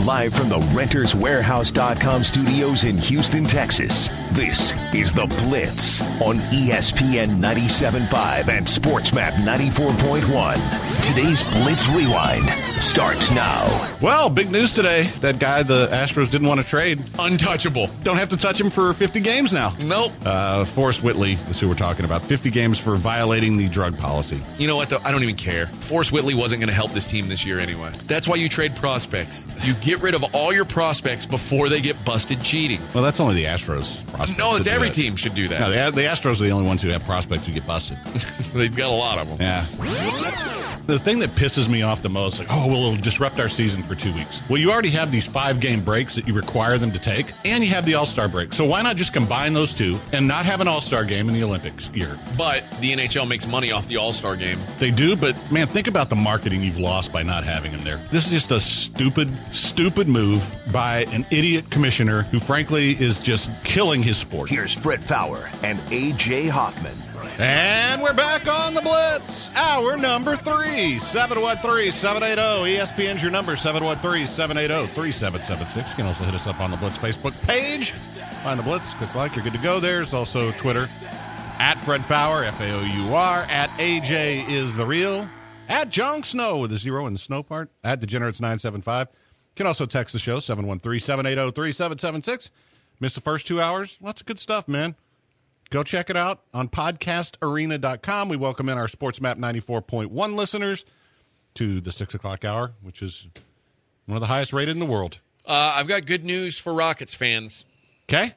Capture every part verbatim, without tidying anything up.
Live from the Renters Warehouse dot com studios in Houston, Texas, this is The Blitz on E S P N ninety-seven point five and SportsMap ninety-four point one. Today's Blitz Rewind starts now. Well, big news today. That guy the Astros didn't want to trade. Untouchable. Don't have to touch him for fifty games now. Nope. Uh, Forrest Whitley is who we're talking about. fifty games for violating the drug policy. You know what, though? I don't even care. Forrest Whitley wasn't going to help this team this year anyway. That's why you trade prospects. You get rid of all your prospects before they get busted cheating. Well, that's only the Astros prospects. No, it's every that. team should do that. No, the, the Astros are the only ones who have prospects who get busted. They've got a lot of them. Yeah. The thing that pisses me off the most, like, oh, well, it'll disrupt our season for two weeks. Well, you already have these five-game breaks that you require them to take, and you have the All-Star break. So why not just combine those two and not have an All-Star game in the Olympics year? But the N H L makes money off the All-Star game. They do, but, man, think about the marketing you've lost by not having him there. This is just a stupid, stupid move by an idiot commissioner who, frankly, is just killing his sport. Here's Fred Fowler and A J Hoffman. And we're back on the Blitz, hour number three, seven one three, seven eight zero. E S P N's your number, seven one three, seven eight zero, three seven seven six. You can also hit us up on the Blitz Facebook page. Find the Blitz, click like, you're good to go. There's also Twitter, at Fred Fowler, F A O U R, at A J is the real, at John Snow with a zero in the snow part, at Degenerates nine seven five. You can also text the show, seven one three, seven eight zero, three seven seven six. Missed the first two hours? Lots of good stuff, man. Go check it out on podcast arena dot com. We welcome in our SportsMap ninety-four point one listeners to the six o'clock hour, which is one of the highest rated in the world. Uh, I've got good news for Rockets fans. Okay?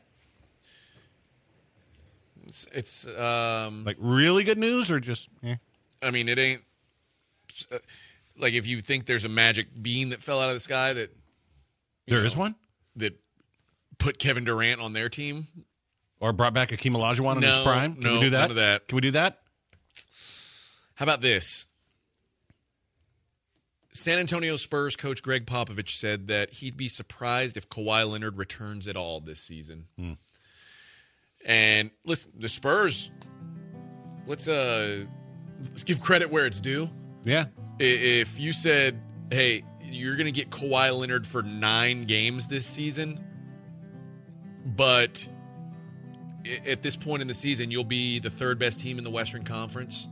It's, it's um, like really good news or just, eh? I mean, it ain't, uh, like if you think there's a magic bean that fell out of the sky that. There know, is one? That put Kevin Durant on their team. Or brought back Akeem Olajuwon in no, his prime? Can no, we do that? none of that. Can we do that? How about this? San Antonio Spurs coach Greg Popovich said that he'd be surprised if Kawhi Leonard returns at all this season. Hmm. And listen, the Spurs, let's uh, let's give credit where it's due. Yeah. If you said, hey, you're going to get Kawhi Leonard for nine games this season, but at this point in the season, you'll be the third best team in the Western Conference,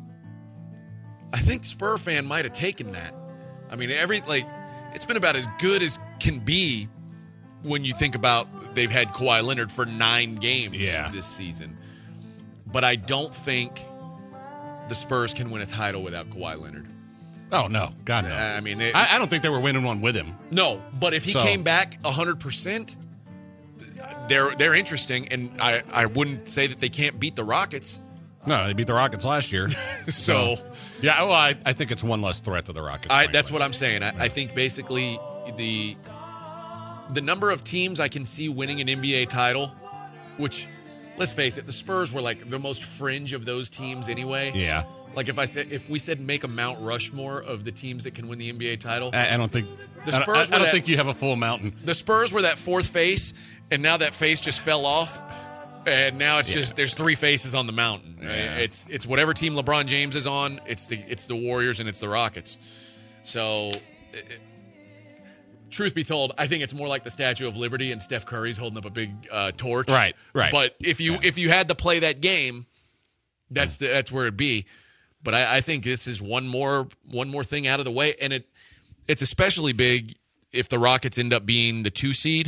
I think Spur fan might have taken that. I mean, every like it's been about as good as can be when you think about they've had Kawhi Leonard for nine games yeah. this season. But I don't think the Spurs can win a title without Kawhi Leonard. Oh, no. God, no. I mean, it, I, I don't think they were winning one with him. No, but if he so. came back one hundred percent, they're they're interesting, and I, I wouldn't say that they can't beat the Rockets. No, they beat the Rockets last year. so, so, yeah, well, I, I think it's one less threat to the Rockets. I, that's what I'm saying. I, I think basically the the number of teams I can see winning an N B A title, which, let's face it, the Spurs were like the most fringe of those teams anyway. Yeah. Like if I said if we said make a Mount Rushmore of the teams that can win the N B A title, I, I don't think the Spurs. I, I don't that, think you have a full mountain. The Spurs were that fourth face, and now that face just fell off, and now it's yeah. just there's three faces on the mountain. Right? Yeah. It's it's whatever team LeBron James is on. It's the it's the Warriors and it's the Rockets. So, it, truth be told, I think it's more like the Statue of Liberty, and Steph Curry's holding up a big uh, torch. Right, right. But if you yeah. if you had to play that game, that's the, that's where it'd be. But I, I think this is one more one more thing out of the way, and it it's especially big if the Rockets end up being the two seed,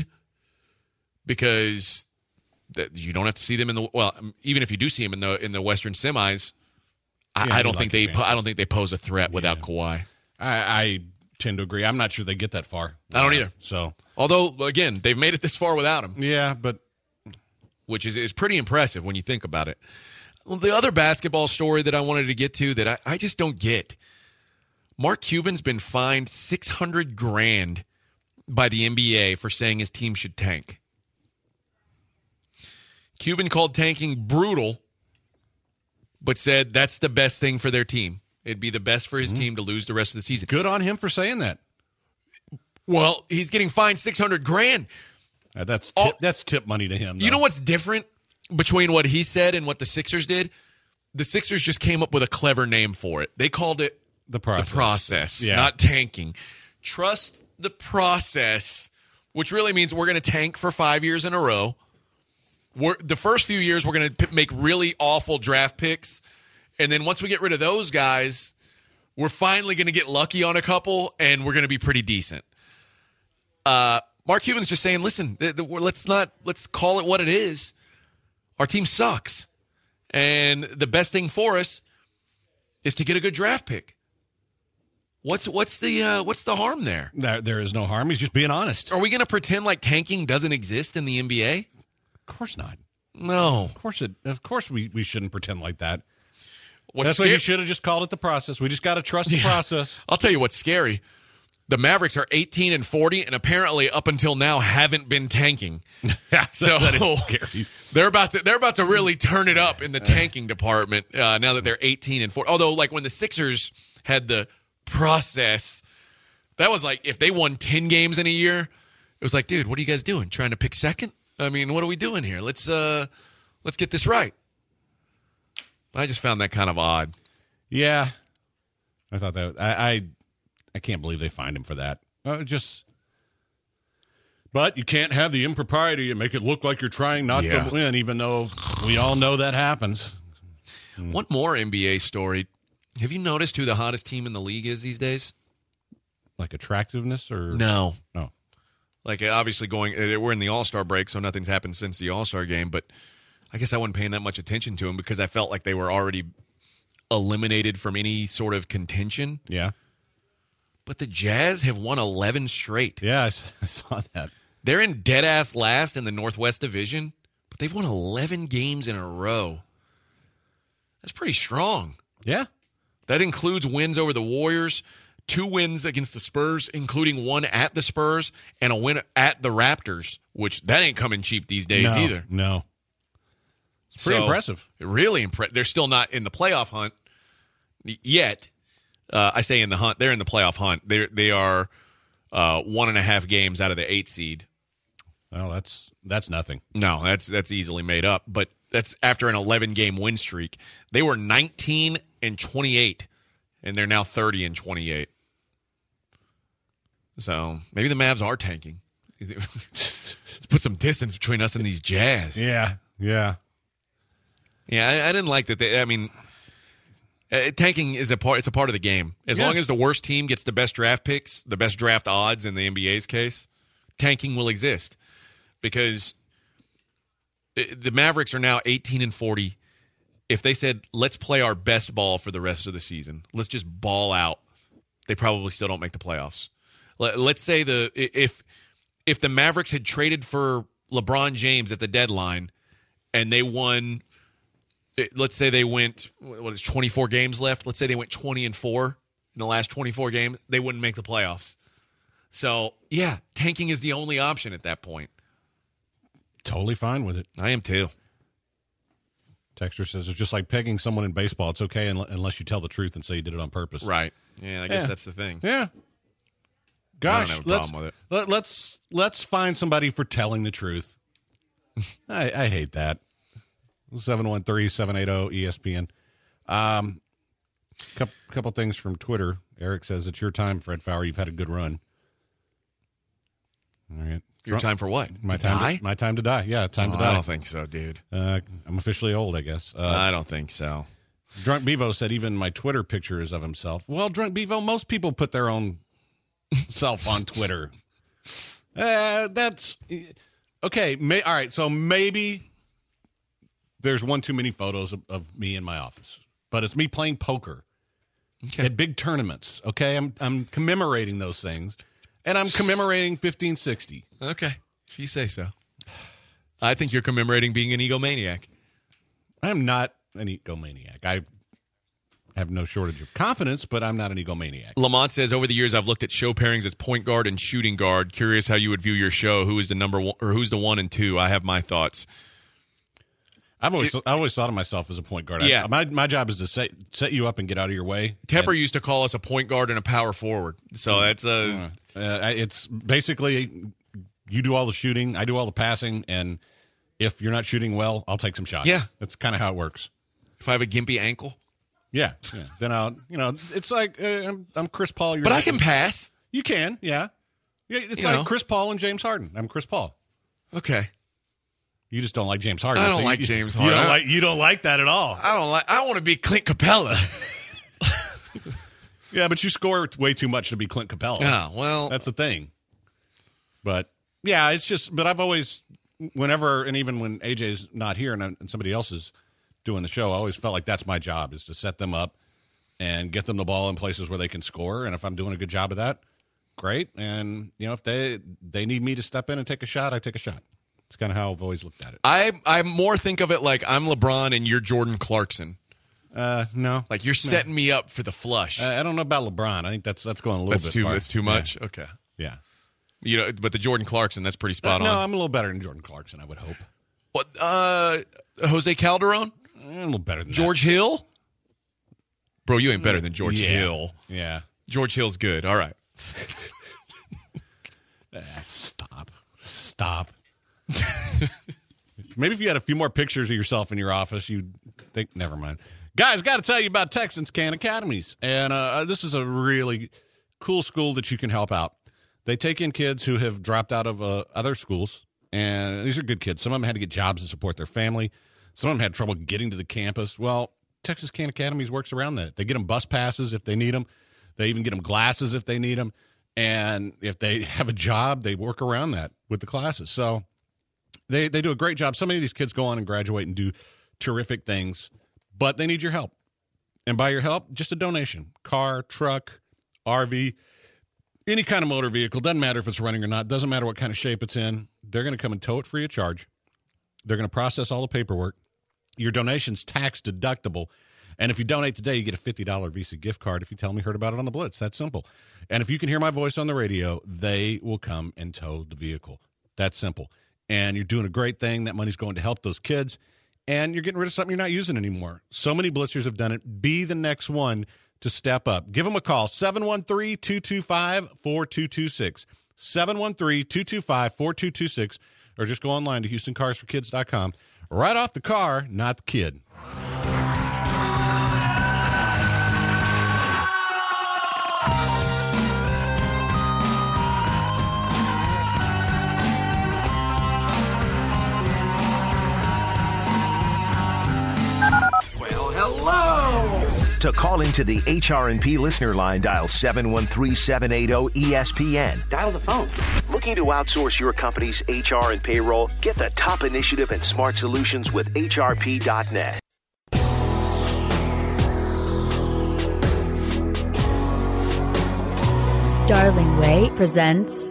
because that you don't have to see them in the well. Even if you do see them in the in the Western semis, I, yeah, I don't like think they chances. I don't think they pose a threat yeah. without Kawhi. I, I tend to agree. I'm not sure they get that far. I don't either. So, although again, they've made it this far without him. Yeah, but which is is pretty impressive when you think about it. Well, the other basketball story that I wanted to get to that I, I just don't get. Mark Cuban's been fined six hundred grand by the N B A for saying his team should tank. Cuban called tanking brutal, but said that's the best thing for their team. It'd be the best for his mm-hmm. team to lose the rest of the season. Good on him for saying that. Well, he's getting fined six hundred grand. Uh, that's tip, oh, that's tip money to him, though. You know what's different between what he said and what the Sixers did? The Sixers just came up with a clever name for it. They called it the process, the process yeah. not tanking. Trust the process which really means we're going to tank for five years in a row. We're, the first few years, we're going to p- make really awful draft picks. And then once we get rid of those guys, we're finally going to get lucky on a couple, and we're going to be pretty decent. Uh, Mark Cuban's just saying, listen, th- th- let's not let's call it what it is. Our team sucks, and the best thing for us is to get a good draft pick. What's what's the uh, what's the harm there? There, there is no harm. He's just being honest. Are we going to pretend like tanking doesn't exist in the N B A? Of course not. No. Of course it. Of course we, we shouldn't pretend like that. What's That's scary- why you should have just called it the process. We just got to trust the Yeah. process. I'll tell you what's scary. The Mavericks are eighteen and forty, and apparently up until now haven't been tanking. Yeah, So that is scary. they're about to they're about to really turn it up in the tanking department uh, now that they're eighteen and forty. Although, like when the Sixers had the process, that was like if they won ten games in a year, it was like, dude, what are you guys doing? Trying to pick second? I mean, what are we doing here? Let's uh, let's get this right. I just found that kind of odd. Yeah, I thought that. I I, I can't believe they fined him for that. Uh, just, but you can't have the impropriety and make it look like you're trying not Yeah. to win, even though we all know that happens. One more N B A story. Have you noticed who the hottest team in the league is these days? Like attractiveness or No. no? Like, obviously, going, uh, we're in the All-Star break, so nothing's happened since the All-Star game, but I guess I wasn't paying that much attention to them because I felt like they were already eliminated from any sort of contention. Yeah, But the Jazz have won eleven straight. yeah, I, s- I saw that. They're in dead-ass last in the Northwest Division, but they've won eleven games in a row. That's pretty strong. Yeah, That includes wins over the Warriors, two wins against the Spurs, including one at the Spurs, and a win at the Raptors, which that ain't coming cheap these days no, either. No, it's pretty So, impressive. Really impressive. They're still not in the playoff hunt yet. Uh, I say in the hunt. They're in the playoff hunt. They they are uh, one and a half games out of the eight seed. Well, that's that's nothing. No, that's that's easily made up. But that's after an eleven game win streak. They were nineteen and twenty-eight, and they're now thirty and twenty-eight. So maybe the Mavs are tanking. Let's put some distance between us and these Jazz. Yeah, yeah. Yeah, I, I didn't like that. They, I mean, uh, tanking is a part. It's a part of the game. As Yeah. long as the worst team gets the best draft picks, the best draft odds in the N B A's case, tanking will exist because it, the Mavericks are now eighteen and forty. If they said, let's play our best ball for the rest of the season, let's just ball out, they probably still don't make the playoffs. Let, let's say the if if the Mavericks had traded for LeBron James at the deadline and they won, let's say they went, what is twenty-four games left? Let's say they went twenty and four in the last twenty-four games, they wouldn't make the playoffs. So, yeah, tanking is the only option at that point. Totally fine with it. I am too. Texter says it's just like pegging someone in baseball. It's okay un- unless you tell the truth and say you did it on purpose. Right. Yeah, I guess Yeah. that's the thing. Yeah. Gosh, I don't have a let's, problem with it. Let, let's let's find somebody for telling the truth. I, I hate that. seven one three, seven eight zero, E S P N. Um, couple, couple things from Twitter. Eric says, it's your time, Fred Fowler. You've had a good run. All right. Your Trump- time for what? My To time die? To, my time to die. Yeah, time Oh, to die. I don't think so, dude. Uh, I'm officially old, I guess. Uh, I don't think so. Drunk Bevo said even my Twitter picture is of himself. Well, Drunk Bevo, most people put their own self on Twitter. Uh, that's okay. May, all right, so maybe there's one too many photos of, of me in my office, but it's me playing poker Okay. at big tournaments. Okay, I'm I'm commemorating those things, and I'm commemorating fifteen sixty. Okay. If you say so. I think you're commemorating being an egomaniac. I am not an egomaniac. I have no shortage of confidence, but I'm not an egomaniac. Lamont says, over the years, I've looked at show pairings as point guard and shooting guard. Curious how you would view your show. Who is the number one, or who's the one and two? I have my thoughts. I've always I always thought of myself as a point guard. Yeah. I, my my job is to set set you up and get out of your way. Tepper And, used to call us a point guard and a power forward. So that's a uh, uh, it's basically you do all the shooting, I do all the passing, and if you're not shooting well, I'll take some shots. Yeah. That's kind of how it works. if I have a gimpy ankle. Yeah, yeah. Then I'll you know it's like uh, I'm, I'm Chris Paul. You're But I not- can pass. You can, yeah. Yeah, it's You like know. Chris Paul and James Harden. I'm Chris Paul. Okay. You just don't like James Harden. I don't so like you, James You Harden. don't like, you don't like that at all. I don't like. I want to be Clint Capella. Yeah, but you score way too much to be Clint Capella. Yeah, well, That's the thing. But, yeah, it's just, but I've always, whenever, and even when A J's not here and, and somebody else is doing the show, I always felt like that's my job, is to set them up and get them the ball in places where they can score. And if I'm doing a good job of that, great. And, you know, if they they need me to step in and take a shot, I take a shot. It's kind of how I've always looked at it. I I more think of it like I'm LeBron and you're Jordan Clarkson. Uh, no. Like you're setting me up for the flush. Uh, I don't know about LeBron. I think that's that's going a little that's bit too. far. That's too much. Yeah. Okay. Yeah. You know, but the Jordan Clarkson, that's pretty spot Uh, no, on. I'm a little better than Jordan Clarkson, I would hope. What? Uh, Jose Calderon, Eh, a little better than George Hill. Bro, you ain't better than George Yeah. Hill. that. Yeah. George Hill's good. All right. Ah, stop. Stop. Maybe if you had a few more pictures of yourself in your office, you'd think, never mind. Guys, got to tell you about Texans Khan Academies. And uh, this is a really cool school that you can help out. They take in kids who have dropped out of uh, other schools. And these are good kids. Some of them had to get jobs to support their family. Some of them had trouble getting to the campus. Well, Texas Khan Academies works around that. They get them bus passes if they need them. They even get them glasses if they need them. And if they have a job, they work around that with the classes. So they, they do a great job. So many of these kids go on and graduate and do terrific things, but they need your help. And by your help, just a donation. Car, truck, R V, any kind of motor vehicle. Doesn't matter if it's running or not. Doesn't matter what kind of shape it's in. They're going to come and tow it free of charge. They're going to process all the paperwork. Your donation's tax deductible. And if you donate today, you get a fifty dollars Visa gift card if you tell them you heard about it on the Blitz. That's simple. And if you can hear my voice on the radio, they will come and tow the vehicle. That's simple. And you're doing a great thing. That money's going to help those kids. And you're getting rid of something you're not using anymore. So many Blitzers have done it. Be the next one to step up. Give them a call, seven one three, two two five, four two two six. seven one three, two two five, four two two six. Or just go online to houston cars for kids dot com. Right off the car, not the kid. To call into the H R and P listener line, dial seven one three, seven eight zero, E S P N. Dial the phone. Looking to outsource your company's H R and payroll? Get the top initiative and smart solutions with H R P dot net. Darling Way presents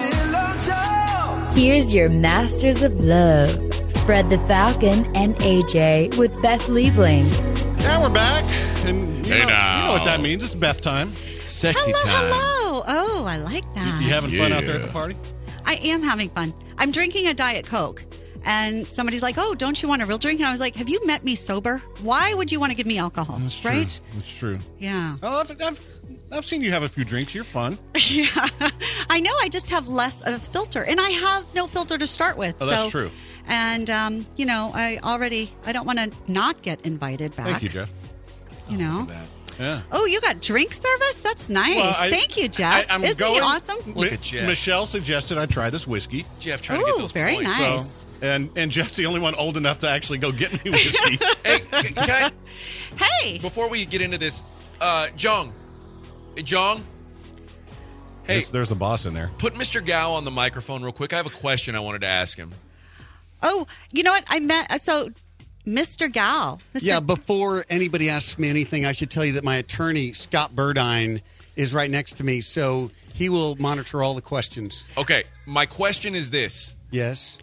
Here's Your Masters of Love, Fred the Falcon and A J with Beth Liebling. Yeah, we're back. And you, Hey know, now. you know what that means. It's Beth time. Sexy Hello, time. hello. Oh, I like that. You having fun out there at Yeah. the party? I am having fun. I'm drinking a Diet Coke. And somebody's like, oh, don't you want a real drink? And I was like, have you met me sober? Why would you want to give me alcohol? That's true. Right? That's true. Yeah. Oh, I've, I've, I've seen you have a few drinks. You're fun. Yeah. I know. I just have less of a filter. And I have no filter to start with. Oh, that's so, true. And, um, you know, I already, I don't want to not get invited back. Thank you, Jeff. You know? Yeah. Oh, you got drink service? That's nice. Well, I- Thank you, Jeff. I, I'm Isn't going, he awesome? Look Mi- at Jeff. Michelle suggested I try this whiskey. Jeff trying to get Ooh, those very points. nice. So, and and Jeff's the only one old enough to actually go get me whiskey. Hey, can I, Hey. before we get into this, uh, Jong, hey, Jong, hey, There's, there's a boss in there. put Mister Gao on the microphone real quick. I have a question I wanted to ask him. Oh, you know what? I met, so Mister Gal. Mister Yeah, before anybody asks me anything, I should tell you that my attorney, Scott Burdine, is right next to me, so he will monitor all the questions. Okay, my question is this. Yes?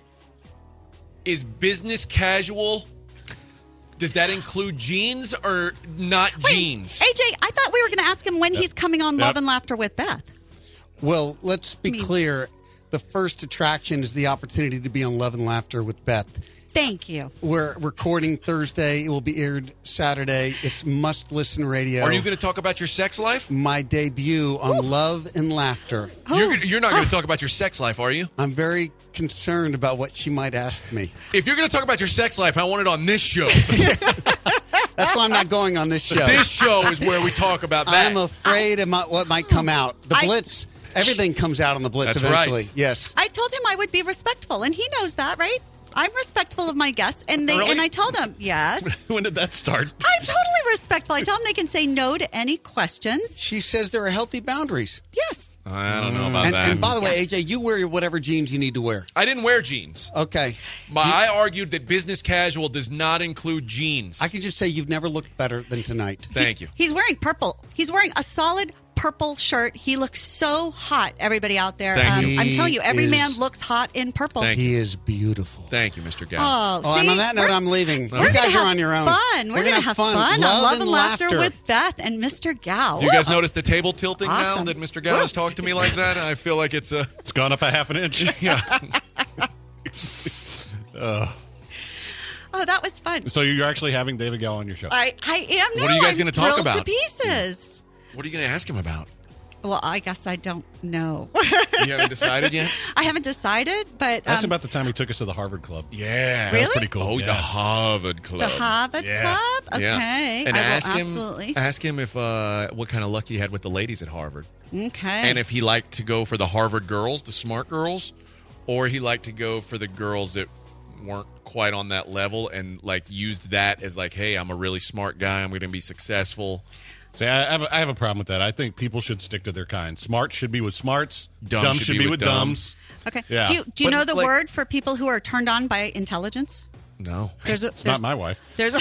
Is business casual, does that include jeans or not Wait, jeans? A J, I thought we were going to ask him when he's coming on Yep. Love and Laughter with Beth. Well, let's be I mean- clear. The first attraction is the opportunity to be on Love and Laughter with Beth. Thank you. We're recording Thursday. It will be aired Saturday. It's must-listen radio. Are you going to talk about your sex life? My debut on Love and Laughter. You're, you're not going to talk about your sex life, are you? I'm very concerned about what she might ask me. If you're going to talk about your sex life, I want it on this show. That's why I'm not going on this show. This show is where we talk about that. I'm afraid of my, what might come out. The I- Blitz Everything comes out on the Blitz That's eventually. right. Yes. I told him I would be respectful, and he knows that, right? I'm respectful of my guests, and they Really? and I tell them yes. When did that start? I'm totally respectful. I tell them they can say no to any questions. She says there are healthy boundaries. Yes. I don't know about And, that. and by the way, A J, you wear whatever jeans you need to wear. I didn't wear jeans. Okay. My, I argued that business casual does not include jeans. I can just say you've never looked better than tonight. Thank you. He's wearing purple. He's wearing a solid purple shirt. He looks so hot, everybody out there. Thank you. I'm telling you, every He man is- looks hot in purple. Thank He is beautiful. Thank you, Mister Gow. Oh, Oh, and see? on that note, We're- I'm leaving. We're You gonna guys have are on your own. Fun. We're, We're gonna, gonna have have fun. fun. on Love Love and and laughter, laughter. with Beth and Mister Gow. Do you guys Woo. notice the table tilting now Awesome. that Mister Gow has talked to me like that? I feel like it's a. It's gone up a half an inch. Yeah. Oh, that was fun. So you're actually having David Gow on your show. I, I am now. What are you guys I'm gonna talk thrilled about? to pieces. What are you going to ask him about? Well, I guess I don't know. You haven't decided yet? I haven't decided, but Ask um, him about the time he took us to the Harvard Club. Yeah. Really? Pretty cool. Oh, yeah. the Harvard Club. the Harvard Yeah. Club. Yeah. Okay, And I will ask him, absolutely. ask him if uh, what kind of luck he had with the ladies at Harvard, Okay, and if he liked to go for the Harvard girls, the smart girls, or he liked to go for the girls that weren't quite on that level, and like used that as like, hey, I'm a really smart guy. I'm going to be successful. See, I have, a, I have a problem with that. I think people should stick to their kind. Smart should be with smarts. Dumb should be with dumb. okay. Yeah. Do you, do you But, know the like- word for people who are turned on by intelligence? No. There's a. It's not my wife. There's a.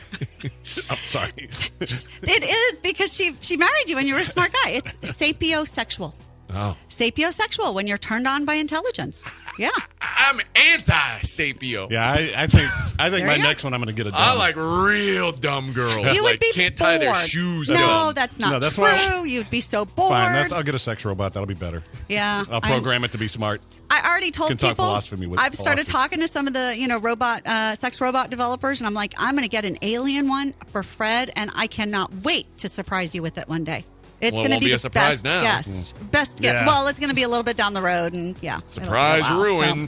I'm sorry. It is because she she married you and you were a smart guy. It's sapiosexual. Oh. Sapiosexual when you're turned on by intelligence. Yeah. I'm anti-sapio. Yeah, I, I think I think There my you go. next one I'm going to get a dumb. I like real dumb girls. You would like be can't bored. tie their shoes. No, dumb. that's not No, that's true. why- You'd be so bored. Fine, that's, I'll get a sex robot. That'll be better. yeah. I'll I'm- program it to be smart. I already told Can talk people. philosophy with I've started philosophy. talking to some of the you know robot uh, sex robot developers, and I'm like, I'm going to get an alien one for Fred, and I cannot wait to surprise you with it one day. It's Well, it going to won't be be the a surprise best now. guest. Best gift. Yeah. Well, it's going to be a little bit down the road, and yeah, it'll be a Surprise while, so-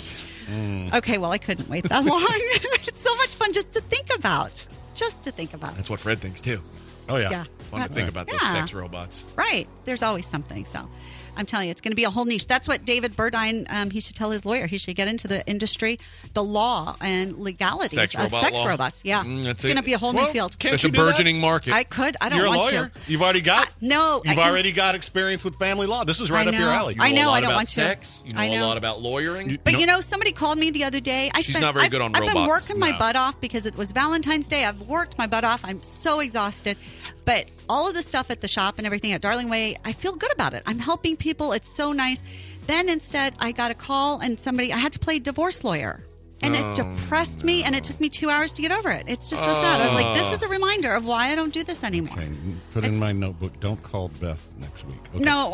ruined. Okay, well, I couldn't wait that long. It's so much fun just to think about. Just to think about. That's what Fred thinks too. Oh yeah. Yeah. It's fun to think about those Yeah. sex robots. Right. There's always something. So I'm telling you, it's going to be a whole niche. That's what David Burdine, um, he should tell his lawyer. He should get into the industry, the law and legalities Sex of robot sex law? robots. Yeah. Mm, it's that's going to it. be a whole Well, new field. can't It's you a do that? burgeoning market. I could. I don't You're a want lawyer. to. You've already got. I- no, You've I- already got experience with family law. This is right I up your know. alley. You I You know, a lot I don't about want to. sex. You know, I a know. lot about lawyering. You- But No. you know, somebody called me the other day. I She's spent, not very I've, good on I've been robots. working my No. butt off because it was Valentine's Day. I've worked my butt off. I'm so exhausted. But all of the stuff at the shop and everything at Darling Way, I feel good about it. I'm helping people. It's so nice. Then instead, I got a call and somebody, I had to play divorce lawyer. And it depressed me, and it took me two hours to get over it. It's just so sad. I was like, this is a reminder of why I don't do this anymore. Okay, put in It's- my notebook. Don't call Beth next week. Okay. No,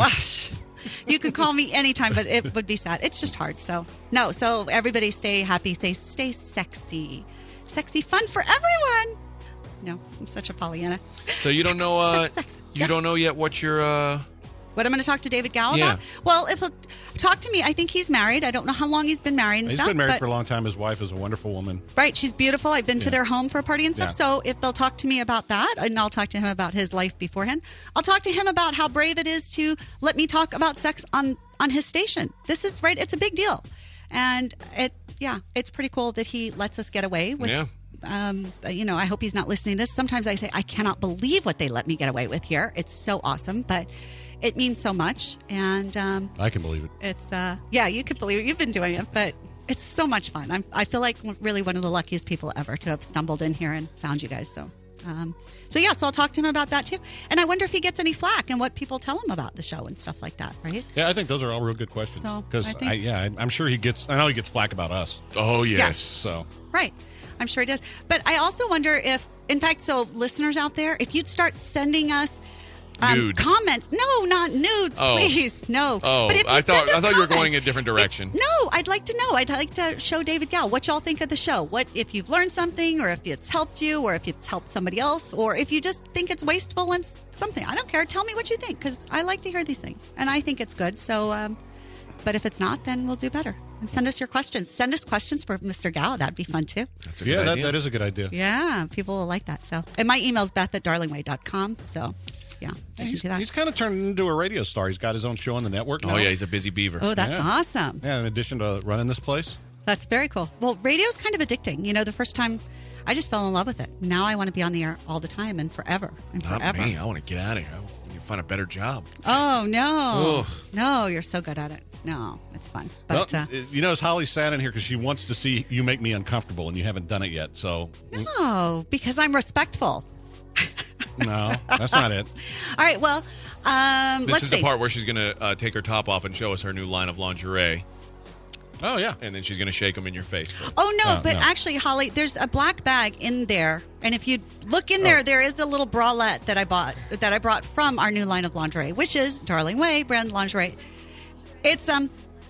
you could call me anytime, but it would be sad. It's just hard. So no. So everybody, stay happy. Stay stay sexy, sexy fun for everyone. No, I'm such a Pollyanna. So you don't Sex, know. Uh, sex, sex. You Yeah. don't know yet what your. Uh, What I'm going to talk to David Gow Yeah. about? Well, if he'll talk to me, I think he's married. I don't know how long he's been married and He's stuff. been married but, for a long time. His wife is a wonderful woman. Right, she's beautiful. I've been to Yeah. their home for a party and stuff. Yeah. So if they'll talk to me about that, and I'll talk to him about his life beforehand. I'll talk to him about how brave it is to let me talk about sex on on his station. This is right. It's a big deal, and it yeah, it's pretty cool that he lets us get away with. Yeah. Um, you know, I hope he's not listening to this. Sometimes I say I cannot believe what they let me get away with here. It's so awesome, but it means so much, and um, I can believe it. it's uh yeah, you could believe it. You've been doing it, but it's so much fun. I'm I feel like really one of the luckiest people ever to have stumbled in here and found you guys. So um so yeah, so I'll talk to him about that too. And I wonder if he gets any flack and what people tell him about the show and stuff like that, right? Yeah, I think those are all real good questions. So, Because I think- yeah, I- I'm sure he gets. I know he gets flack about us. oh yes. Yes. So Right. I'm sure he does. But I also wonder if, in fact, so listeners out there, if you'd start sending us um, Nudes. comments. No, not nudes, Oh. please. No. Oh, but if I you'd thought- send us I thought you were comments- going a different direction. If- no, I'd like to know. I'd like to show David Gow what y'all think of the show. What if you've learned something, or if it's helped you, or if it's helped somebody else, or if you just think it's wasteful and s- something. I don't care. Tell me what you think, because I like to hear these things, and I think it's good. So, um, but if it's not, then we'll do better. And send us your questions. Send us questions for Mister Gow. That'd be fun too. That's a yeah, good that, idea. that is a good idea. Yeah, people will like that. So, and my email's beth at darlingway dot com. So, yeah, I He's, can do that. he's kind of turned into a radio star. He's got his own show on the network now. Oh, yeah, he's a busy beaver. Oh, that's Yeah. awesome. Yeah, in addition to running this place. That's very cool. Well, radio's kind of addicting. You know, the first time I just fell in love with it. Now I want to be on the air all the time and forever and Not forever. me. I want to get out of here. I need to find a better job. Oh, no. Ugh. No, you're so good at it. No, it's fun. But Well, uh, you notice Holly's sat in here because she wants to see you make me uncomfortable, and you haven't done it yet. So, no, because I'm respectful. no, that's not it. All right, well, um, This let's is see. the part where she's going to uh, take her top off and show us her new line of lingerie, Oh, yeah. and then she's going to shake them in your face. Oh, no, Oh, but no. actually, Holly, there's a black bag in there. And if you look in there, Oh. there is a little bralette that I bought, that I brought from our new line of lingerie, which is Darling Way brand lingerie. It's, um,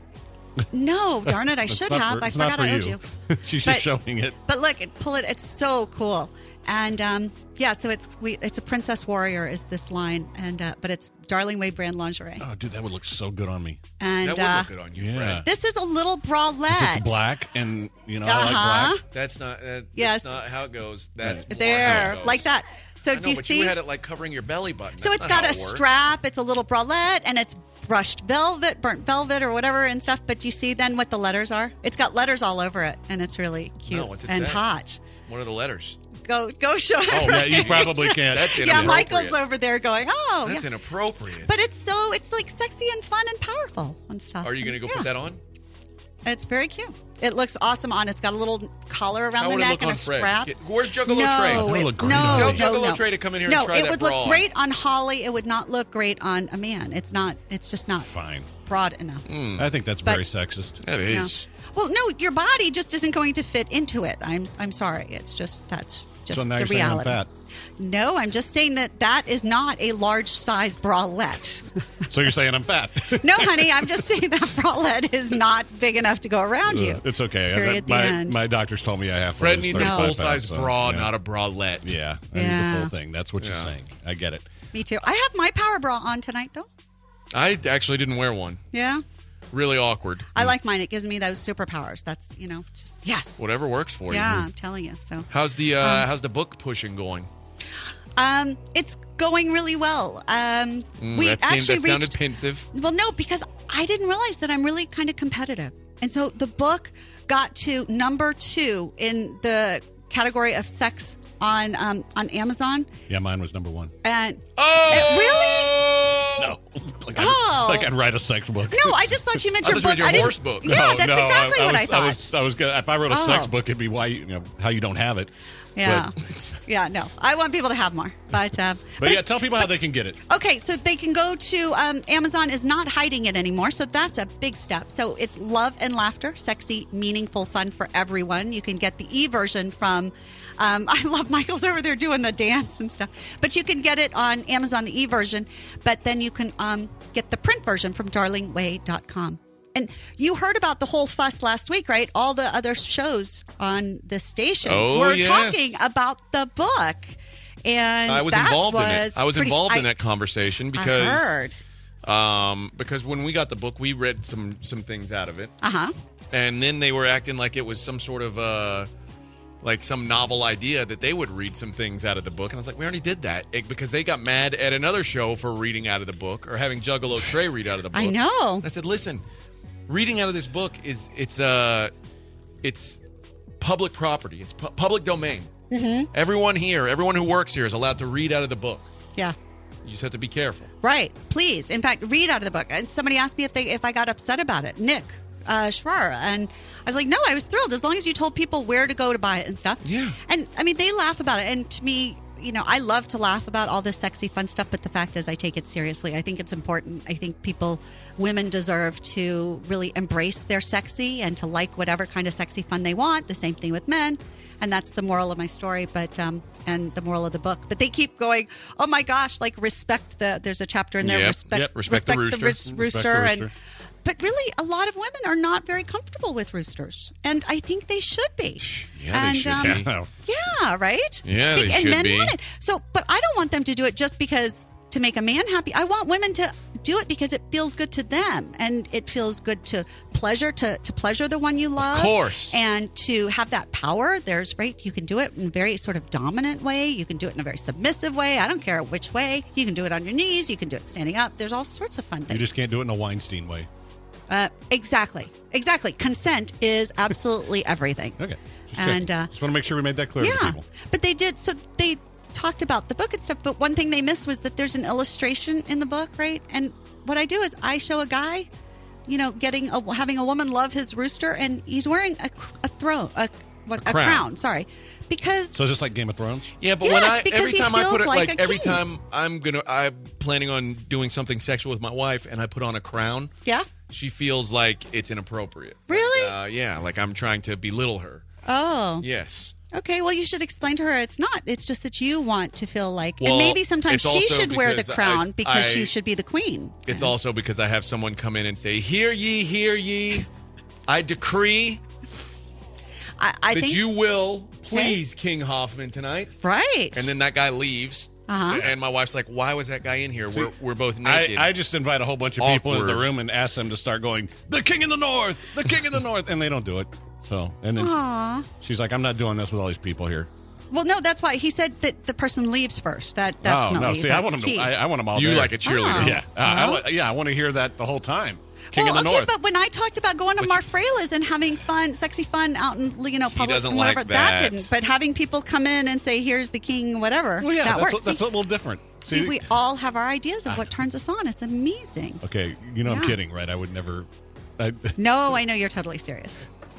no, darn it, I It's should not have. for- I it's not forgot for I owed you. you. She's But- just showing it. But look, it, pull it. It's so cool. And um, yeah, so it's we it's a Princess Warrior is this line, and uh, but it's Darling Way brand lingerie. Oh, dude, that would look so good on me. And That would uh, look good on you, Yeah. Fred. this is a little bralette. It's black, and, you know, I Uh-huh. like black. That's not. Uh, Yes. That's not how it goes. That's more how There, it goes. like that. So I know, do you but see? you had it like covering your belly button. so That's it's not got how a it works. strap. It's a little bralette, and it's brushed velvet, burnt velvet, or whatever and stuff. But do you see then what the letters are? It's got letters all over it, and it's really cute No, what's it and say? hot. What are the letters? Go, go show it. Oh, yeah, you probably can't. That's Yeah, inappropriate. Michael's over there going, oh, That's yeah. inappropriate. But it's so it's like sexy and fun and powerful and stuff. Are you going to go Yeah. put that on? It's very cute. It looks awesome on. It's got a little collar around How the would it neck look and on a Fred? strap. Get- Where's Juggalo no, Trey? That would it- look great no, on no, me. Tell Juggalo no. Trey to come in here no, and try it that would bra look on. great on Holly. It would not look great on a man. It's not. It's just not Fine. broad enough. I think that's But- very sexist. That No. is. Well, no, your body just isn't going to fit into it. I'm. I'm sorry. It's just that's just So now the you're saying I'm reality. fat. No, I'm just saying that that is not a large size bralette. So you're saying I'm fat. No, honey, I'm just saying that bralette is not big enough to go around you. It's okay. Period I- at the my, end. my doctors told me I have to Fred lose needs a thirty-five full size pounds, so, bra, yeah. not a bralette. Yeah, I need Yeah. the full thing. That's what you're Yeah. saying. I get it. Me too. I have my power bra on tonight, though. I actually didn't wear one. Yeah. Really awkward. I like mine. It gives me those superpowers. That's, you know, just, yes. Whatever works for Yeah, you. I'm telling you. So, How's the uh, how's the book pushing going? um, it's going really well. Um, Mm, we that seemed, actually that sounded reached. pensive. Well, no, because I didn't realize that I'm really kind of competitive. And so the book got to number two in the category of sex on um, on Amazon. Yeah, mine was number one. And Oh, really? No. like, I'd, Oh. like I'd write a sex book. No, I just thought you meant I your thought you book. meant your I horse didn't- book. Yeah, No, that's no, exactly I, what was, I thought. I was, I was gonna, if I wrote a Oh. sex book, it'd be why you, you know how you don't have it. Yeah, But, yeah. No, I want people to have more, but uh, but yeah, tell people how they can get it. okay. So they can go to um, Amazon is not hiding it anymore, so that's a big step. So it's Love and Laughter, sexy, meaningful fun for everyone. You can get the e version from. Um, I love Michael's over there doing the dance and stuff, but you can get it on Amazon, the e version. But then you can um, get the print version from darling way dot com. And you heard about the whole fuss last week, right? All the other shows on the station Oh, were yes. talking about the book. And I was that involved in was it. I was pretty- involved I- in that conversation I because heard. um because when we got the book, we read some some things out of it, Uh huh. and then they were acting like it was some sort of uh like some novel idea that they would read some things out of the book, and I was like, we already did that it, because they got mad at another show for reading out of the book or having Juggalo Trey read out of the book. I know. And I said, listen, reading out of this book is it's uh it's public property. It's pu- public domain. Mm-hmm. Everyone here, everyone who works here is allowed to read out of the book. Yeah. You just have to be careful. Right. Please. In fact, read out of the book. And somebody asked me if they if I got upset about it. Nick uh, Schrar. And I was like, no, I was thrilled as long as you told people where to go to buy it and stuff. Yeah. And I mean, they laugh about it. And to me, you know, I love to laugh about all this sexy, fun stuff. But the fact is, I take it seriously. I think it's important. I think people, women deserve to really embrace their sexy and to like whatever kind of sexy fun they want. The same thing with men. And that's the moral of my story, but um, and the moral of the book. But they keep going, oh my gosh, like respect the. There's a chapter in there, Yep, respect, yep, respect the rooster. ris- Respect rooster, the and. rooster. But really, a lot of women are not very comfortable with roosters, and I think they should be. Yeah, they and, should um, be. Yeah. Yeah, right. Yeah, they and should men be. want it. So, but I don't want them to do it just because to make a man happy. I want women to do it because it feels good to them, and it feels good to pleasure to to pleasure the one you love. Of course. And to have that power. There's right. You can do it in a very sort of dominant way. You can do it in a very submissive way. I don't care which way. You can do it on your knees. You can do it standing up. There's all sorts of fun things. You just can't do it in a Weinstein way. Uh, exactly. Exactly. Consent is absolutely everything. Okay. Just And uh, just want to make sure we made that clear to yeah, people. but they did. So they talked about the book and stuff. But one thing they missed was that there's an illustration in the book, right? And what I do is I show a guy, you know, getting a, having a woman love his rooster, and he's wearing a, a throne, a, what, a, crown. crown. Sorry, because So just like Game of Thrones? Yeah, but Yes, when I because every he time I put feels it like like a every king. time I'm gonna I'm planning on doing something sexual with my wife, and I put on a crown. yeah. She feels like it's inappropriate. Really? Like, uh, yeah, like I'm trying to belittle her. Oh, Yes. okay. Well, you should explain to her it's not. It's just that you want to feel like, Well, and maybe sometimes it's she also should wear the because crown I- because I- she should be the queen. It's also because I have someone come in and say, "Hear ye, hear ye, I decree I, I that think you will please King Hoffman tonight." right. And then that guy leaves, Uh-huh. and my wife's like, "Why was that guy in here? We're we're both naked." I, I just invite a whole bunch of people into the Awkward. room and ask them to start going, the King in the North, the King in the North, and they don't do it. So, and then Aw. she's like, I'm not doing this with all these people here. Well, no, that's why he said that the person leaves first. That Oh, definitely. no. See, I that's want them key. to, I, I want them all you there. like a cheerleader. Oh. Yeah. Uh, I, Well. wa- yeah, I want to hear that the whole time. King well, in the okay, North. but when I talked about going to But Mar you- Frela's and having fun, sexy fun out in you know public doesn't and whatever, like that. didn't. But having people come in and say, "Here's the king," whatever, well, yeah, that that's, works. that's see, a little different. see, we all have our ideas of what turns us on. It's amazing. Okay, you know I'm Yeah. kidding, right? I would never. I, No, I know you're totally serious.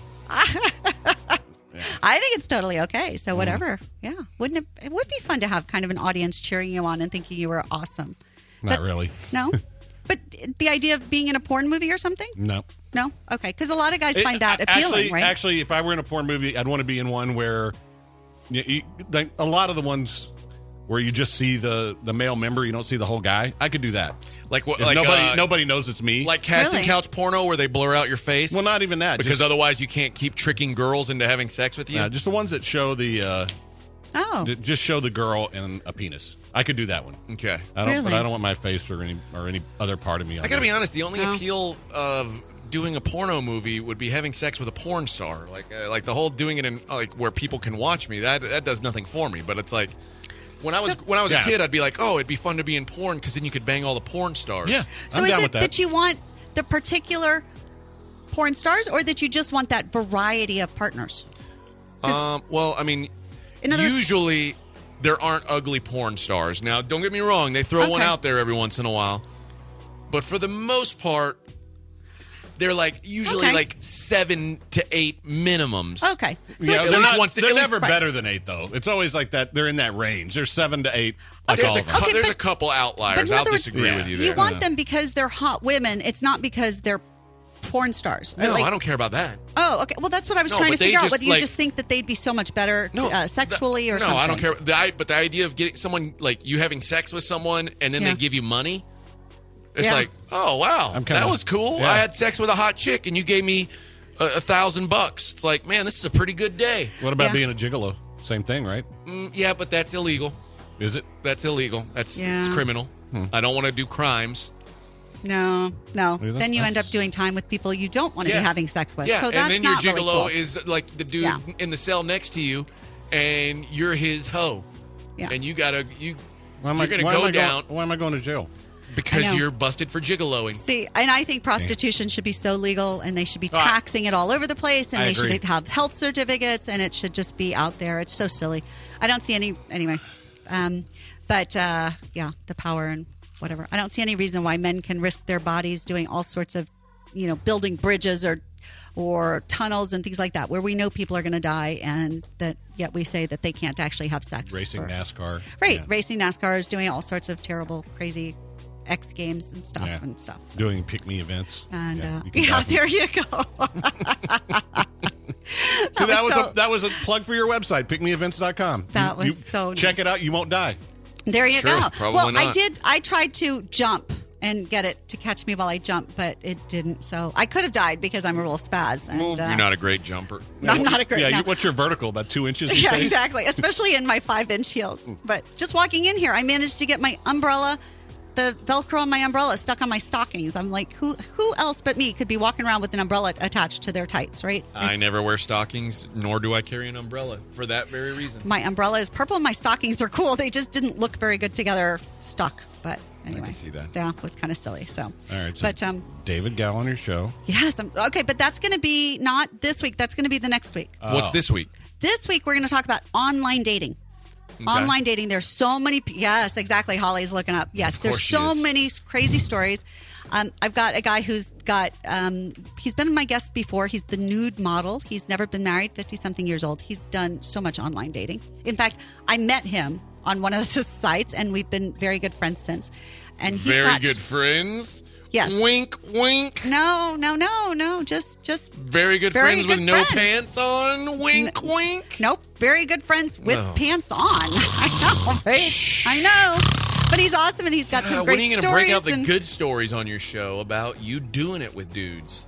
I think it's totally okay. So whatever, yeah, wouldn't it? It would be fun to have kind of an audience cheering you on and thinking you were awesome. Not That's- really. No, but the idea of being in a porn movie or something. no. No, okay, because a lot of guys find It- that actually, appealing, right? Actually, if I were in a porn movie, I'd want to be in one where you, you, like, a lot of the ones where you just see the, the male member, you don't see the whole guy. I could do that. Like what? If Like nobody uh, nobody knows it's me. like casting Really? couch porno where they blur out your face. well, not even that. because just, otherwise you can't keep tricking girls into having sex with you. uh, just the ones that show the uh, oh, j- just show the girl and a penis. I could do that one. Okay. I don't, but Really? I don't want my face or any or any other part of me. On I gotta there. be honest. The only Oh. appeal of doing a porno movie would be having sex with a porn star. Like, uh, like the whole doing it in like where people can watch me. That that does nothing for me. But it's like when I was So- when I was Yeah. a kid, I'd be like, oh, it'd be fun to be in porn because then you could bang all the porn stars. Yeah, so I'm is down it with that. you want the particular porn stars, or that you just want that variety of partners? Um. Well, I mean, In other words- usually there aren't ugly porn stars. Now, don't get me wrong; they throw one Okay. out there every once in a while, but for the most part, they're like usually Okay. like seven to eight minimums. Okay, so yeah, it's they're, not. not, once- they're at least- never right. better than eight, though. It's always like that. They're in that range. There's seven to eight. Like There's, all a, of them. cou- Okay, there's but- a couple but outliers. in I'll other words- disagree Yeah. with you you there. want Yeah. them because they're hot women. It's not because they're porn stars. no, Like- I don't care about that. Oh, okay. Well, that's what I was No, trying to but they figure out. just, Whether you like- just think that they'd be so much better No, uh, sexually or no, something. I don't care. The, I, but the idea of getting someone like you having sex with someone and then Yeah. they give you money, it's Yeah. like, oh wow, I'm kinda- that was cool. yeah. I had sex with a hot chick and you gave me a, a thousand bucks. It's like, man, this is a pretty good day. What about Yeah. being a gigolo? Same thing, right? Mm, yeah, but that's illegal. Is it? That's illegal. That's Yeah. it's criminal. I don't want to do crimes. No, no. Yeah, that's- Then you end that's- up doing time with people you don't want to Yeah. be having sex with. Yeah, so that's and then your not gigolo really cool. is like the dude Yeah. in the cell next to you, and you're his hoe, Yeah. and you gotta you Why am you're I, gonna why go am I down Going, why am I going to jail? because I know. you're busted for gigoloing. See, and I think prostitution should be so legal, and they should be Oh, I- taxing it all over the place, and I they agree. should have health certificates, and it should just be out there. It's so silly. I don't see any anyway. Um, but uh, yeah, the power and whatever. I don't see any reason why men can risk their bodies doing all sorts of, you know, building bridges or or tunnels and things like that, where we know people are going to die, and that yet we say that they can't actually have sex. Racing for- NASCAR. Right, Yeah. racing NASCAR is doing all sorts of terrible, crazy X Games and stuff Yeah. and stuff. So- Doing pick me events. And yeah, uh, you can yeah, buy them. there you go. So that was so- a that was a plug for your website, pick me events dot com. That You- was you so check nice. it out. You won't die. There you Sure, go. probably well, I not. did. I tried to jump and get it to catch me while I jumped, but it didn't. So I could have died because I'm a real spaz. And uh, You're not a great jumper. no, I'm not a great. Yeah, no. you, what's your vertical? About two inches. these Yeah, days? exactly. Especially in my five inch heels. But just walking in here, I managed to get my umbrella the Velcro on my umbrella stuck on my stockings. I'm like, who who else but me could be walking around with an umbrella attached to their tights, right? I It's- never wear stockings, nor do I carry an umbrella for that very reason. My umbrella is purple. My stockings are cool. They just didn't look very good together stuck. But anyway, see that. Yeah, it was kind of silly. So, All right. So but um, David Gallagher show. yes, I'm, okay. But that's going to be not this week. That's going to be the next week. What's this week? This week we're going to talk about online dating. Online dating. There's so many. Yes, exactly. Holly's looking up. Yes, Of there's course she so is. many crazy stories. Um, I've got a guy who's got. Um, he's been my guest before. He's the nude model. He's never been married. fifty something years old. He's done so much online dating. In fact, I met him on one of the sites, and we've been very good friends since. And he's Very got, good friends. Yes. Wink, wink. No, no, no, no. Just, just Very good Very friends good with no friends. pants on. Wink, wink. Nope. Very good friends with No. pants on. I know, right? I know. But he's awesome, and he's got some Uh, great when are you going to stories. break out the and- good stories on your show about you doing it with dudes?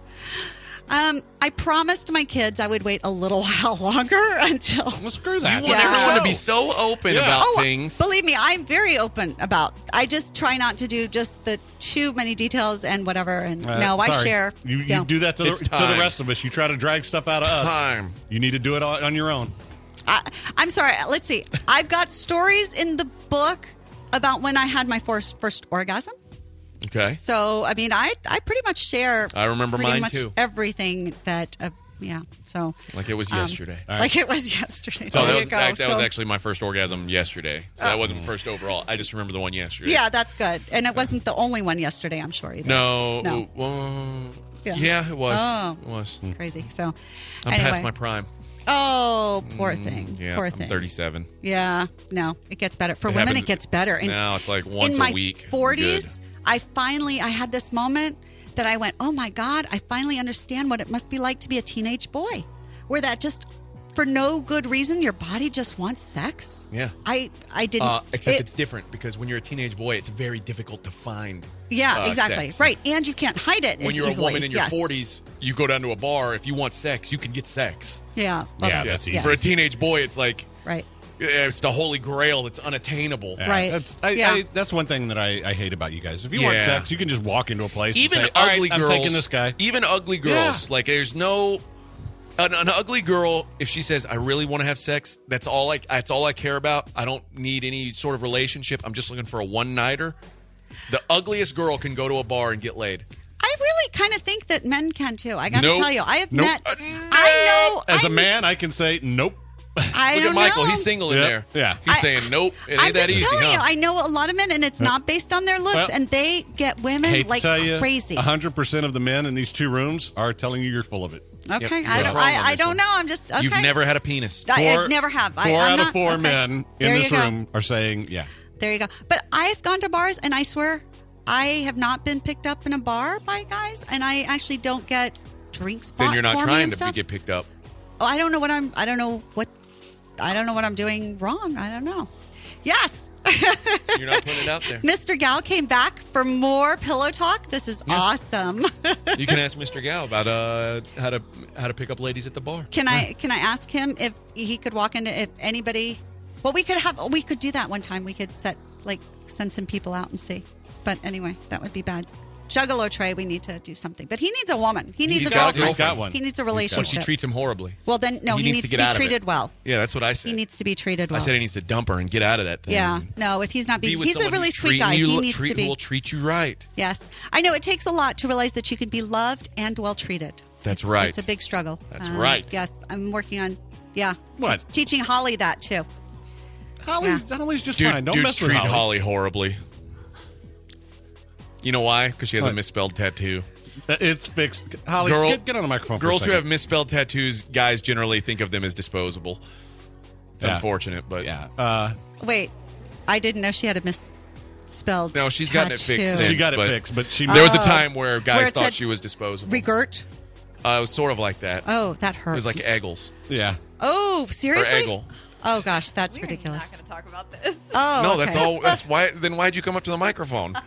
Um, I promised my kids I would wait a little while longer until. Well, screw You that. want Yeah. everyone to be so open Yeah. about Oh, things. believe me, I'm very open about. I just try not to do just the too many details and whatever. And Uh, no, I sorry. share. You, you no. do that to the, It's to the time. rest of us. You try to drag stuff out of us. Time. You need to do it on on your own. I, I'm sorry. Let's see. I've got stories in the book about when I had my first first orgasm. Okay. So I mean, I I pretty much share. I remember pretty mine, much too. Everything that. Uh, yeah. So. Like it was um, yesterday. Like it was yesterday. So there that you was, go. that, that was So- actually my first orgasm yesterday. So that wasn't first overall. I just remember the one yesterday. Yeah, that's good. And it wasn't the only one yesterday, I'm sure. Either. No. No. Well, Yeah. yeah. it was. Oh. It was. Crazy. So. I'm anyway. past my prime. Oh, poor thing. Yeah. Poor I'm thing. thirty-seven. Yeah. No, it gets better. For It women, happens- it gets better. And now it's like once in my a week. forties, Good. I finally, I had this moment that I went, oh my God, I finally understand what it must be like to be a teenage boy. Where that just, for no good reason, your body just wants sex. Yeah. I, I didn't. Uh, except it- it's different because when you're a teenage boy, it's very difficult to find. Yeah, uh, exactly. sex. Right. And you can't hide it When as you're easily. a woman in your Yes. forties, you go down to a bar. If you want sex, you can get sex. Yeah. Yeah, Okay. that's easy. Yes. For a teenage boy, it's like Right. it's the holy grail that's unattainable. Yeah, Right. That's, I, Yeah. I, that's one thing that I, I hate about you guys. If you want Yeah. sex, you can just walk into a place Even and say, "All right, ugly I'm girls, taking this guy." even ugly girls, like there's no an, an ugly girl. If she says, "I really want to have sex," that's all I that's all I care about. I don't need any sort of relationship. I'm just looking for a one nighter. The ugliest girl can go to a bar and get laid. I really kind of think that men can too. I got to Nope. tell you, I have Nope. met. Uh, I know. As a I'm- man, I can say, nope. I Look don't at Michael. know. He's single in Yeah, there. yeah. He's I- saying, "Nope, it I'm ain't that just easy." telling huh? you, I know a lot of men, and it's not based on their looks, Well, and they get women Hate like to tell you, crazy. one hundred percent of the men in these two rooms are telling you you're full of it. Okay, Yep, I you're don't, wrong on I, I this don't one. know. I'm just okay. You've never had a penis. I, I Four- never have. I, Four I'm out not, of four okay. men in There this you go. room are saying, yeah. There you go. But I've gone to bars, and I swear, I have not been picked up in a bar by guys, and I actually don't get drinks bought Then you're not for me trying and to stuff. get picked up. Oh, I don't know what I'm. I don't know what. I don't know what I'm doing wrong. I don't know. Yes. You're not putting it out there. Mister Gal came back for more pillow talk. This is awesome. You can ask Mister Gal about uh, how to how to pick up ladies at the bar. Can I can I ask him if he could walk into if anybody? Well, we could have we could do that one time. We could set like send some people out and see. But anyway, that would be bad. Juggalo Trey, we need to do something. But he needs a woman. He needs He's a got a girlfriend. He's got one. He needs a But relationship. she treats him horribly. well, then no, he, needs, to, get be out of it. treated well. Yeah, that's what I said. He needs to be treated well. I said he needs to dump her and get out of that thing. yeah. No, if he's not Be being, with he's a someone really who's sweet treating guy. You, He needs treat, to be. Who will treat you right. Yes, I know it takes a lot to realize that you can be loved and well treated. That's It's- right. It's a big struggle. That's Um, right. Yes, I'm working on. Yeah. What? Teaching Holly that too. Holly, Yeah. Holly's just Dude, fine. Don't dudes mess with treat Holly. Holly horribly. You know why? Because she has a What? misspelled tattoo. It's fixed. Holly, Girl- get, get on the microphone. Girls for who a have second. misspelled tattoos, guys generally think of them as disposable. It's Yeah. unfortunate, but Yeah. Uh, Wait, I didn't know she had a misspelled. No, she's gotten it fixed tattoo. since. she got it but- fixed, but she. there was a Oh. time where guys Where it thought said she was disposable. Regurt. Uh, it was sort of like that. Oh, that It hurts. was like Eggles yeah. Oh, or seriously? Eggle. Oh gosh, that's We're ridiculous. not going to talk about this. Oh, No, okay. that's all. That's why. Then why'd you come up to the microphone?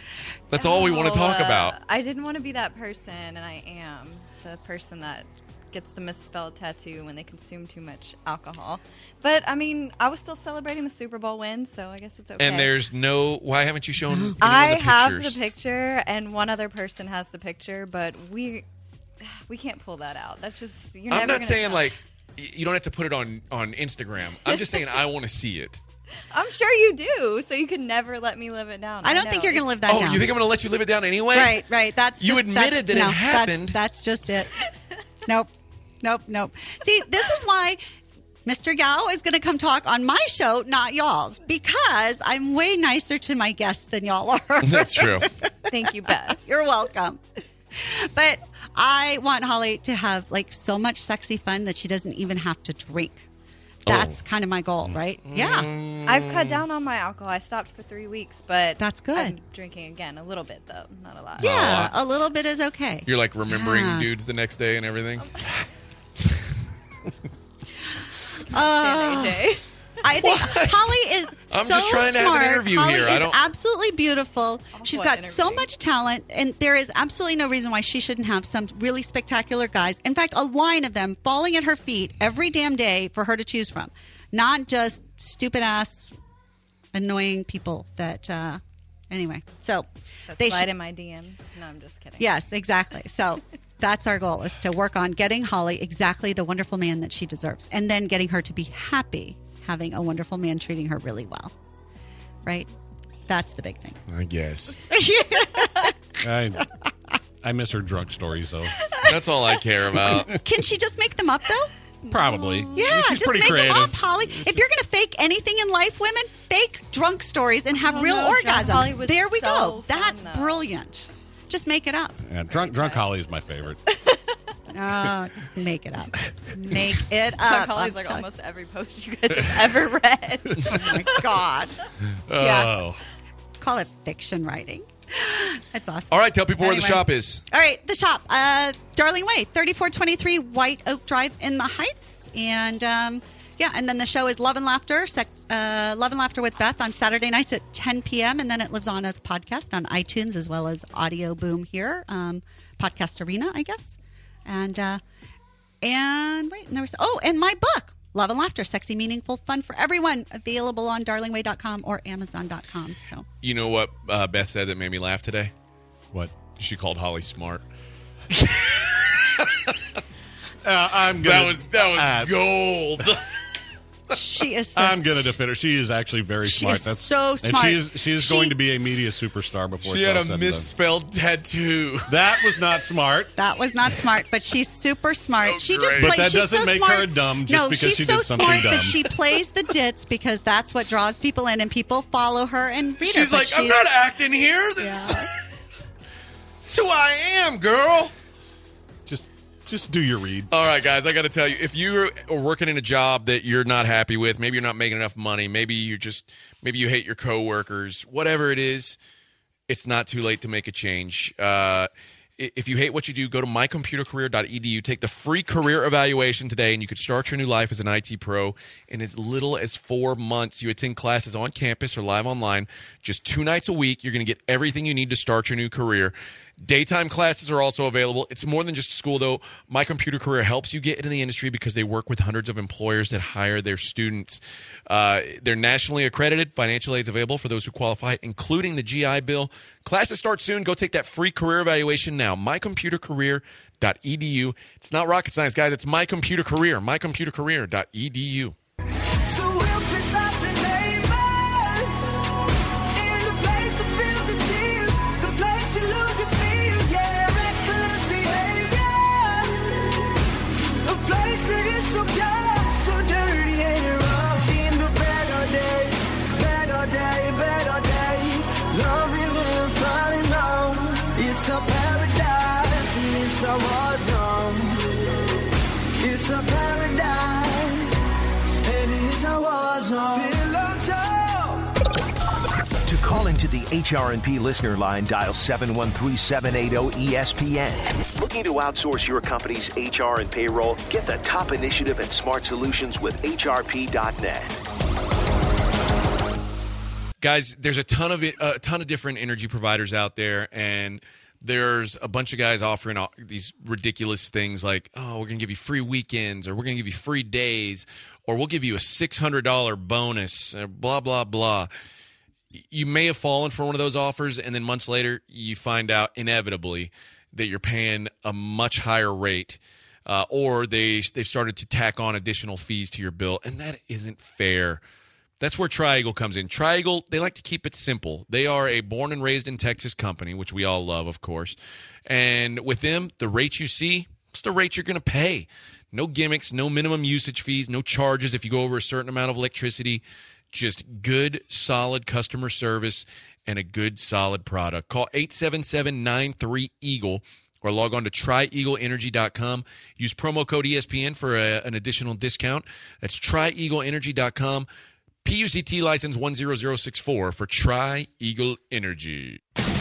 That's all we want to No, talk uh, about. I didn't want to be that person, and I am the person that gets the misspelled tattoo when they consume too much alcohol. But, I mean, I was still celebrating the Super Bowl win, so I guess it's okay. And there's no... Why haven't you shown any I of the have pictures? the picture, and one other person has the picture, but we we can't pull that out. That's just... You're I'm never not gonna saying, tell. like, y- you don't have to put it on, on Instagram. I'm just saying I want to see it. I'm sure you do, so you can never let me live it down. I don't know. think you're going to live that Oh, down. you think I'm going to let you live it down anyway? Right, right. That's You just, admitted that's, that it no, happened. That's, that's just it. Nope, nope, nope. See, this is why Mister Gao is going to come talk on my show, not y'all's, because I'm way nicer to my guests than y'all are. That's true. Thank you, Beth. You're welcome. But I want Holly to have like so much sexy fun that she doesn't even have to drink. That's Oh. kind of my goal, right? Yeah. I've cut down on my alcohol. I stopped for three weeks, but That's good. I'm drinking again a little bit, though, not a lot. Yeah, a little bit is okay. You're like remembering Yes. dudes the next day and everything. Uh, Stand A J. I think What? Holly is I'm so just trying to have an smart. interview Holly here. I is don't- absolutely beautiful. She's what got so interview? much talent, and there is absolutely no reason why she shouldn't have some really spectacular guys. In fact, a line of them falling at her feet every damn day for her to choose from, not just stupid ass, annoying people. That uh, anyway. So That's they slide should- in my D Ms. No, I'm just kidding. Yes, exactly. So that's our goal, is to work on getting Holly exactly the wonderful man that she deserves, and then getting her to be happy having a wonderful man treating her really well. Right? That's the big thing. I guess. I, I miss her drug stories, though. That's all I care about. Can she just make them up, though? Probably. Yeah, She's just pretty make creative. them up, Holly. If you're going to fake anything in life, women, fake drunk stories and have Oh, real no, Drunk Holly orgasms. was There we so go. fun, That's though. brilliant. Just make it up. Yeah, drunk, drunk Holly is my favorite. Uh, make it up. Make it up. Drunk Holly's I'm like telling- almost every post you guys have ever read. Oh, my God. Yeah. Oh. Call it fiction writing. That's awesome. All right, tell people where the Anyway. shop is. All right, the shop, uh, Darling Way, thirty-four twenty-three White Oak Drive in the Heights. And um, yeah, and then the show is Love and Laughter, sec- uh, Love and Laughter with Beth on Saturday nights at ten p.m. And then it lives on as a podcast on iTunes as well as Audio Boom here, um, Podcast Arena, I guess. And uh, and wait, and there was oh, and my book, Love and Laughter, Sexy, Meaningful, Fun for Everyone, available on darling way dot com or amazon dot com. So You know what uh, Beth said that made me laugh today? What? She called Holly smart. Uh, I'm gonna, That was that was uh, gold. she is so I'm going to defend her. She is actually very She smart. is so smart. And she is, she is She- going to be a media superstar before She it's had all a said and done. misspelled tattoo. That was not smart. That was not smart, but she's super smart. So she just great. plays. But that she's doesn't so make smart. her dumb just no, because she's she so did something smart dumb. that she plays the ditz because that's what draws people in, and people follow her and read her. She's but like, I'm she's- not acting here. This, That's who I am, girl. Just just do your read. All right, guys, I got to tell you, if you are working in a job that you're not happy with, maybe you're not making enough money, maybe you just, maybe you hate your coworkers, whatever it is, it's not too late to make a change. Uh, i- if you hate what you do, go to my computer career dot e d u. Take the free career evaluation today, and you could start your new life as an I T pro in as little as four months. You attend classes on campus or live online, just two nights a week. You're going to get everything you need to start your new career. Daytime classes are also available. It's more than just school, though. My Computer Career helps you get into the industry because they work with hundreds of employers that hire their students. Uh, they're nationally accredited. Financial aid's available for those who qualify, including the G I Bill. Classes start soon. Go take that free career evaluation now. my computer career dot e d u. It's not rocket science, guys. It's My Computer Career. my computer career dot e d u. So we'll piss off the neighbors in the place that feels the tears, the place you lose your fears, yeah, reckless behavior, a place that is so pure, so dirty and rough. In the better day, better day, better day, loving and falling on. It's a paradise and it's a war zone. It's a paradise. To call into the H R and P listener line, dial seven one three, seven eight zero, E S P N. Looking to outsource your company's H R and payroll? Get the top initiative and smart solutions with H R P dot net. Guys, there's a ton of it, a ton of different energy providers out there, and there's a bunch of guys offering all these ridiculous things like, oh, we're going to give you free weekends, or we're going to give you free days, or we'll give you a six hundred dollars bonus, or blah, blah, blah. You may have fallen for one of those offers, and then months later you find out inevitably that you're paying a much higher rate, uh, or they, they've started to tack on additional fees to your bill, and that isn't fair. That's where Tri-Eagle comes in. Tri-Eagle, they like to keep it simple. They are a born and raised in Texas company, which we all love, of course. And with them, the rate you see, it's the rate you're going to pay. No gimmicks, no minimum usage fees, no charges if you go over a certain amount of electricity. Just good, solid customer service and a good, solid product. Call eight seven seven, nine three, EAGLE or log on to tri eagle energy dot com. Use promo code E S P N for a, an additional discount. That's tri eagle energy dot com. P U C T license one zero zero six four for Tri-Eagle Energy.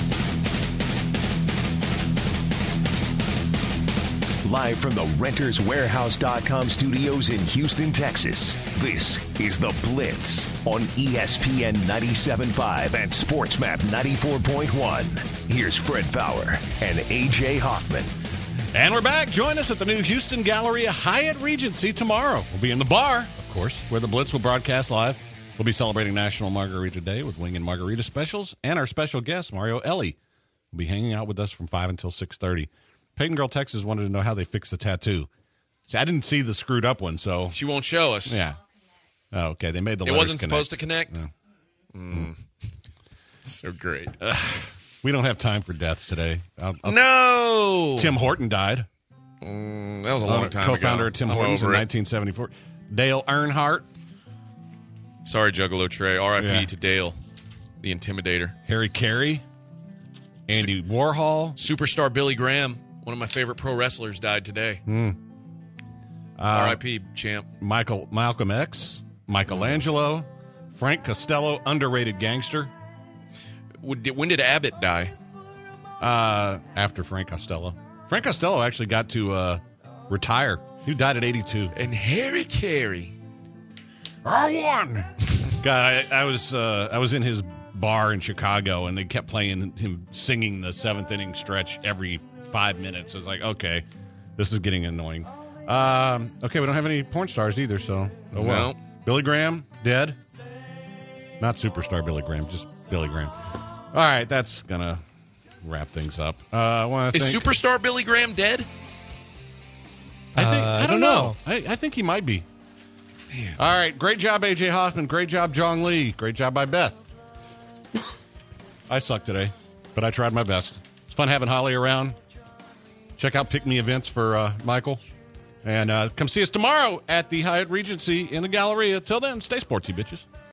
Live from the renters warehouse dot com studios in Houston, Texas, this is The Blitz on E S P N ninety-seven point five and SportsMap ninety-four point one. Here's Fred Fowler and A J Hoffman. And we're back. Join us at the new Houston Galleria Hyatt Regency tomorrow. We'll be in the bar, of course, where the Blitz will broadcast live. We'll be celebrating National Margarita Day with wing and margarita specials, and our special guest, Mario Elie, will be hanging out with us from five until six thirty. Peyton Girl Texas wanted to know how they fixed the tattoo. See, I didn't see the screwed up one, so She won't show us. yeah. Oh, okay, they made the It letters wasn't connect. supposed to connect? No. Mm. So great. We don't have time for deaths today. I'll, I'll, No! Tim Horton died. Mm, that was a long Uh, time ago. Co-founder of Tim I'm Hortons in over it. nineteen seventy-four. Dale Earnhardt, Sorry, Juggalo Trey. R I P Yeah. to Dale, the Intimidator. Harry Carey, Andy Warhol, Superstar Billy Graham, one of my favorite pro wrestlers, died today. Mm. R I P, champ. Michael Malcolm X, Michelangelo, Frank Costello, underrated gangster. When did, when did Abbott die? Uh, after Frank Costello, Frank Costello actually got to uh, retire. He died at eighty-two. And Harry Carey. I won. God, I, I was uh, I was in his bar in Chicago, and they kept playing him singing the seventh inning stretch every five minutes. I was like, okay, this is getting annoying. Um, okay, we don't have any porn stars either, so oh well. No. Billy Graham dead. Not superstar Billy Graham, just Billy Graham. All right, that's gonna wrap things up. Uh, I want to Is thank. Superstar Billy Graham dead? I think Uh, I I don't don't know. know. I, I think he might be. All right, great job, A J Hoffman. Great job, Jong Lee. Great job by Beth. I suck today, but I tried my best. It's fun having Holly around. Check out Pick Me Events for uh, Michael. And uh, come see us tomorrow at the Hyatt Regency in the Galleria. Till then, stay sportsy, bitches.